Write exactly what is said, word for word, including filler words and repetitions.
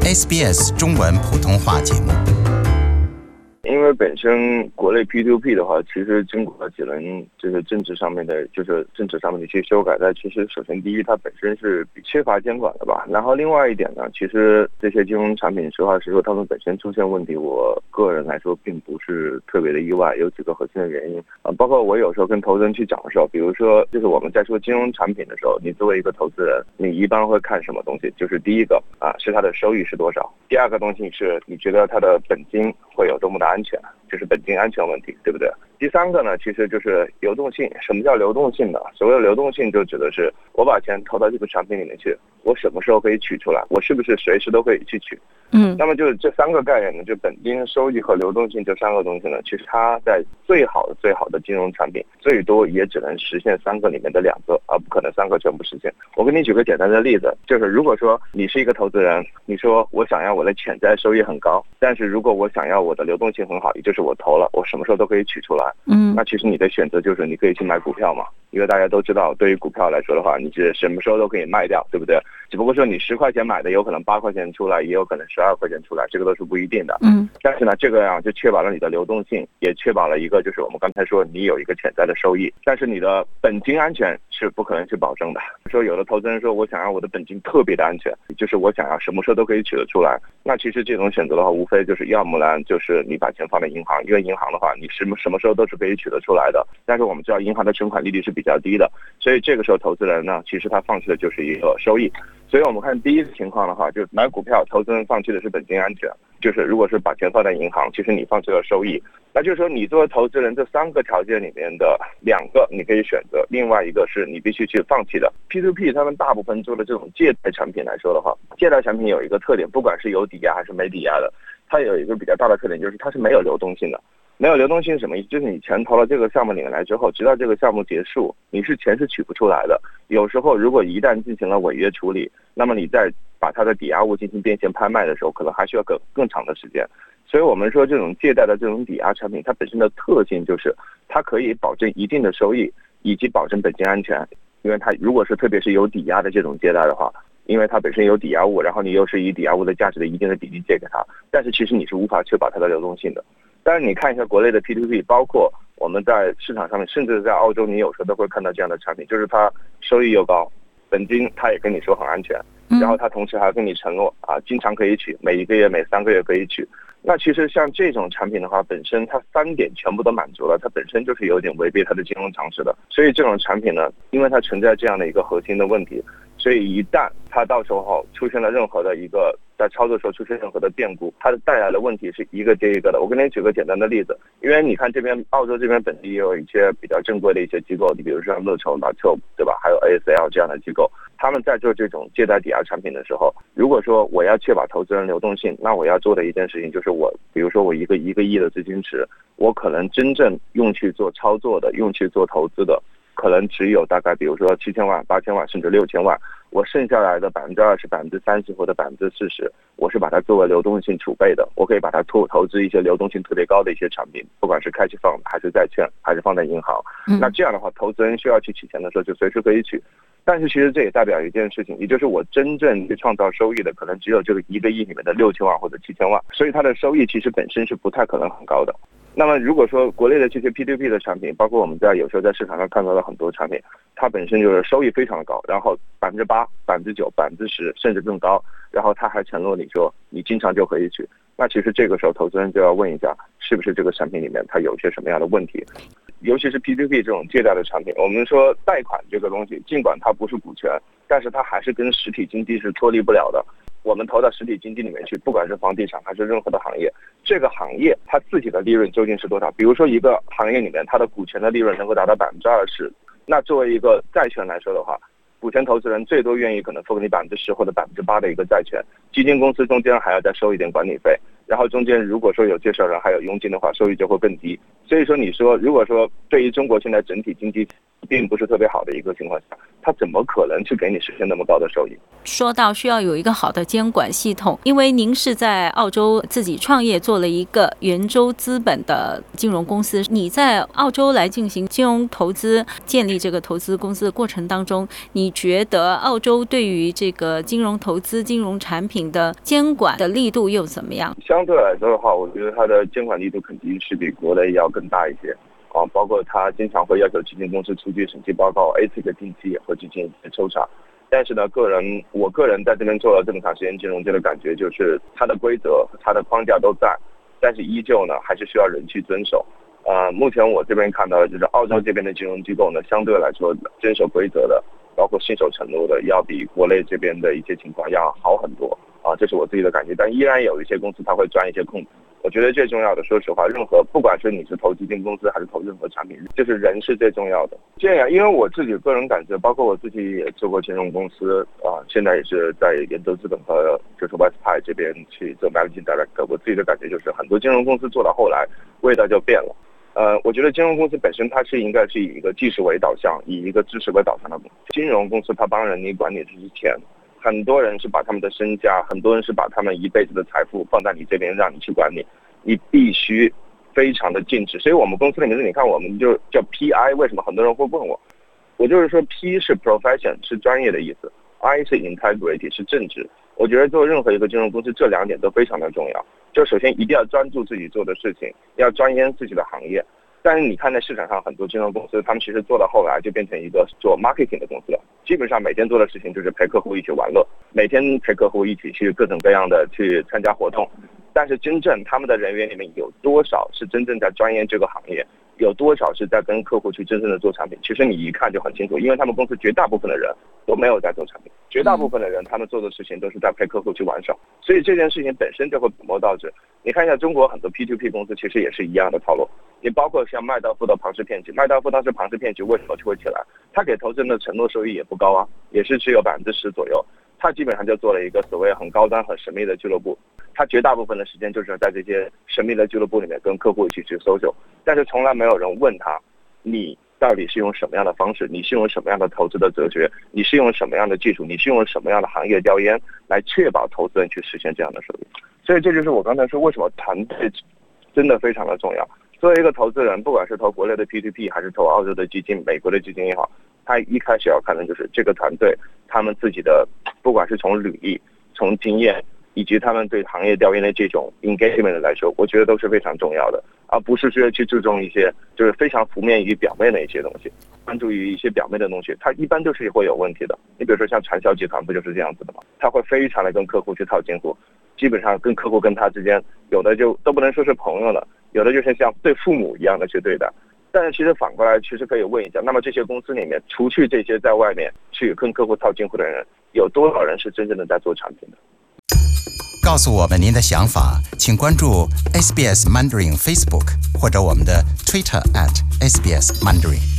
S B S 中文普通话节目。 因为本身国内 P to P 的话，其实经过了几轮就是政治上面的，就是政治上面的一些修改，但其实首先第一，它本身是缺乏监管的吧。然后另外一点呢，其实这些金融产品实话实说，它们本身出现问题，我个人来说并不是特别的意外，有几个核心的原因啊。包括我有时候跟投资人去讲的时候，比如说就是我们在说金融产品的时候，你作为一个投资人，你一般会看什么东西？就是第一个啊是它的收益是多少，第二个东西是你觉得它的本金会有多么的安全，就是本金安全问题，对不对？第三个呢，其实就是流动性。什么叫流动性呢？所谓的流动性就指的是我把钱投到这个产品里面去，我什么时候可以取出来，我是不是随时都可以去取。 嗯， 那么就是这三个概念呢，就本金、收益和流动性这三个东西呢，其实它在最好的最好的金融产品，最多也只能实现三个里面的两个，而不可能三个全部实现。我给你举个简单的例子，就是如果说你是一个投资人，你说我想要我的潜在收益很高，但是如果我想要我的流动性很好，也就是我投了，我什么时候都可以取出来。 嗯， 那其实你的选择就是你可以去买股票嘛，因为大家都知道，对于股票来说的话，你是什么时候都可以卖掉，对不对？只不过说你十块钱买的，有可能八块钱出来，也有可能十二块钱出来，这个都是不一定的。 嗯， 但是呢，这个样就确保了你的流动性，也确保了一个就是我们刚才说你有一个潜在的收益，但是你的本金安全是不可能去保证的。说有的投资人说我想要我的本金特别的安全，就是我想要什么时候都可以取得出来。那其实这种选择的话，无非就是要么呢就是你把钱放在银行，因为银行的话你什么什么时候都是可以取得出来的。但是我们知道银行的存款利率是比较低的，所以这个时候投资人呢，其实他放弃的就是一个收益。所以我们看第一个情况的话，就是买股票，投资人放弃的是本金安全，就是如果是把钱放在银行，其实你放弃了收益。那就是说你作为投资人，这三个条件里面的两个你可以选择，另外一个是你必须去放弃的。 P to P 他们大部分做的这种借贷产品来说的话，借贷产品有一个特点，不管是有抵押还是没抵押的，它有一个比较大的特点，就是它是没有流动性的。没有流动性是什么意思？就是你钱投了这个项目里面来之后，直到这个项目结束，你是钱是取不出来的。有时候如果一旦进行了违约处理，那么你再把它的抵押物进行变现拍卖的时候，可能还需要更更长的时间。所以我们说这种借贷的这种抵押产品，它本身的特性就是它可以保证一定的收益，以及保证本金安全。因为它如果是特别是有抵押的这种借贷的话，因为它本身有抵押物，然后你又是以抵押物的价值的一定的比例借给它，但是其实你是无法确保它的流动性的。但是你看一下国内的 P to P， 包括我们在市场上面，甚至在澳洲，你有时候都会看到这样的产品，就是它收益又高，本金它也跟你说很安全，然后它同时还跟你承诺啊，经常可以取，每一个月、每三个月可以取。那其实像这种产品的话，本身它三点全部都满足了，它本身就是有点违背它的金融常识的。所以这种产品呢，因为它存在这样的一个核心的问题，所以一旦它到时候出现了任何的一个在操作的时候出现任何的变故，它带来的问题是一个接一个的。我给你举个简单的例子，因为你看这边澳洲这边本地也有一些比较正规的一些机构，你比如说像乐筹、马丘，对吧？还有 A S L 这样的机构，他们在做这种借贷抵押产品的时候，如果说我要确保投资人流动性，那我要做的一件事情就是我，比如说我一个一个亿的资金池，我可能真正用去做操作的、用去做投资的，可能只有大概比如说七千万、八千万甚至六千万。我剩下来的百分之二十、百分之三十或者百分之四十，我是把它作为流动性储备的，我可以把它投投资一些流动性特别高的一些产品，不管是开启放还是债券，还是放在银行。 嗯、 那这样的话，投资人需要去取钱的时候就随时可以取。但是其实这也代表一件事情，也就是我真正去创造收益的，可能只有这个一个亿里面的六千万或者七千万，所以它的收益其实本身是不太可能很高的。那么如果说国内的这些 P to P 的产品，包括我们在有时候在市场上看到的很多产品，它本身就是收益非常的高，然后百分之八、百分之九、百分之十甚至更高，然后它还承诺你说你经常就可以取。那其实这个时候投资人就要问一下，是不是这个产品里面它有一些什么样的问题？尤其是 P to P 这种借贷的产品，我们说贷款这个东西，尽管它不是股权，但是它还是跟实体经济是脱离不了的。我们投到实体经济里面去，不管是房地产还是任何的行业，这个行业它自己的利润究竟是多少？比如说一个行业里面它的股权的利润能够达到百分之二十，那作为一个债权来说的话，股权投资人最多愿意可能付给你百分之十或者百分之八的一个债权，基金公司中间还要再收一点管理费。 然后中间如果说有介绍人还有佣金的话，收益就会更低。所以说你说如果说对于中国现在整体经济并不是特别好的一个情况下，它怎么可能去给你实现那么高的收益？ 说到需要有一个好的监管系统，因为您是在澳洲自己创业做了一个圆洲资本的金融公司，你在澳洲来进行金融投资，建立这个投资公司的过程当中，你觉得澳洲对于这个金融投资、金融产品的监管的力度又怎么样？ 相对来说的话，我觉得它的监管力度肯定是比国内要更大一些啊，包括它经常会要求基金公司出具审计报告 ，A C 的定期也会进行一些抽查。但是呢，个人我个人在这边做了这么长时间金融界的感觉就是，它的规则、它的框架都在，但是依旧呢还是需要人去遵守。呃，目前我这边看到的就是澳洲这边的金融机构呢，相对来说遵守规则的，包括信守承诺的，要比国内这边的一些情况要好很多啊，这是我自己的感觉。但依然有一些公司它会钻一些空子。我觉得最重要的，说实话，任何不管是你是投基金公司还是投任何产品，就是人是最重要的。这样，因为我自己个人感觉，包括我自己也做过金融公司啊，现在也是在圆洲资本和就是 Westpac 这边去做 Managing Director。我自己的感觉就是，很多金融公司做到后来味道就变了。呃，我觉得金融公司本身它是应该是以一个技术为导向，以一个知识为导向的公司。金融公司它帮人你管理这些钱。很多人是把他们的身家，很多人是把他们一辈子的财富放在你这边让你去管理，你必须非常的尽职。所以我们公司里面，你看我们就叫 P I， 为什么很多人会问我？我就是说 P 是 profession 是专业的意思， I 是 integrity 是正直。我觉得做任何一个金融公司，这两点都非常的重要。就首先一定要专注自己做的事情，要钻研自己的行业。但是你看在市场上很多金融公司，他们其实做到后来就变成一个做 marketing 的公司了，基本上每天做的事情就是陪客户一起玩乐，每天陪客户一起去各种各样的去参加活动。但是真正他们的人员里面有多少是真正在钻研这个行业，有多少是在跟客户去真正的做产品，其实你一看就很清楚。因为他们公司绝大部分的人都没有在做产品，绝大部分的人他们做的事情都是在陪客户去玩耍，所以这件事情本身就会本末倒置。你看一下中国很多 P to P 公司其实也是一样的套路，你包括像麦道夫的庞氏骗局，麦道夫当时庞氏骗局为什么就会起来？他给投资人的承诺收益也不高啊，也是只有百分之十左右。他基本上就做了一个所谓很高端、很神秘的俱乐部，他绝大部分的时间就是在这些神秘的俱乐部里面跟客户一起去搜索，但是从来没有人问他，你到底是用什么样的方式，你是用什么样的投资的哲学，你是用什么样的技术，你是用什么样的行业调研来确保投资人去实现这样的收益。所以这就是我刚才说为什么团队真的非常的重要。作为一个投资人，不管是投国内的 P to P 还是投澳洲的基金、美国的基金也好，他一开始要看的就是这个团队他们自己的，不管是从履历、从经验以及他们对行业调研的这种 engagement 来说，我觉得都是非常重要的，而不是说去注重一些就是非常浮面与表面的一些东西，关注于一些表面的东西，它一般都是会有问题的。你比如说像传销集团不就是这样子的吗？他会非常的跟客户去套近乎，基本上跟客户跟他之间有的就都不能说是朋友了，有的就是像对父母一样的去对待。但是其实反过来其实可以问一下，那么这些公司里面除去这些在外面去跟客户套近乎的人，有多少人是真正的在做产品的？ 告诉我们您的想法，请关注 S B S Mandarin Facebook 或者我们的 Twitter at S B S Mandarin。